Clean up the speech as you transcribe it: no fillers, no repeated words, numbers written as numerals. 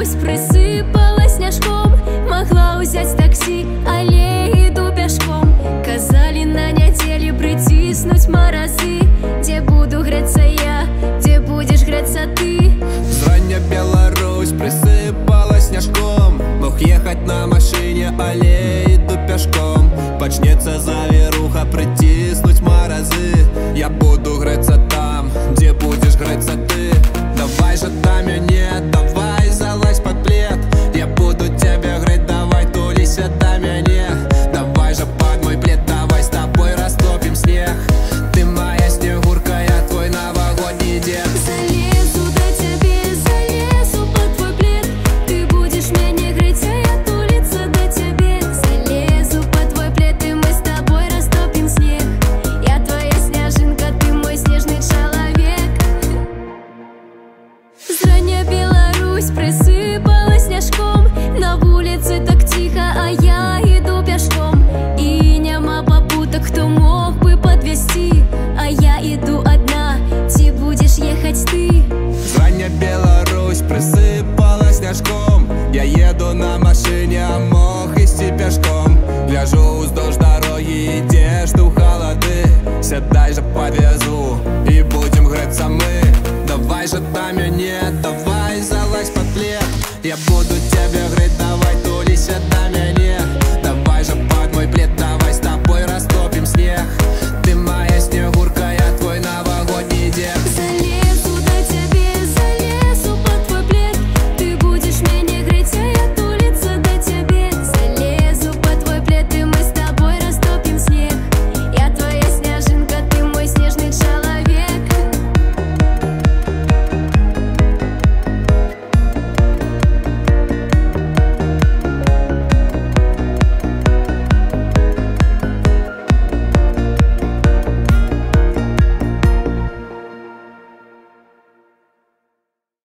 Беларусь присыпала снежком. Могла взять такси, але иду пешком. Казали на неделе притиснуть морозы. Где буду греться я, где будешь греться ты? Зрання Беларусь присыпала снежком. Мог ехать на машине, але иду пешком. Почнется завируха, притиснуть морозы. Я буду греться там, где будешь греться ты. Давай же там меня, давай залазь под плед. Я буду тебя греть, давай тулися до меня. Давай же под мой плед, давай с тобой растопим снег. Ты моя снегурка, я твой новогодний дед. Залезу до тебя, залезу под твой плед. Ты будешь меня греть, а я тулиться до тебя. Залезу под твой плед, и мы с тобой растопим снег. Я твоя снежинка, ты мой снежный человек. Зрання Беларусь присыпала снежком. На улице так тихо, а я иду пешком. И нема попуток, кто мог бы подвести. А я иду одна, где будешь ехать ты? Зрання Беларусь присыпала снежком. Я еду на машине, а мог идти пешком. Ляжу вздолж дороги, и жду холоды. Сядай же подвезу, и будем греться мы. Давай же там нет, давай залазь под плед. Я буду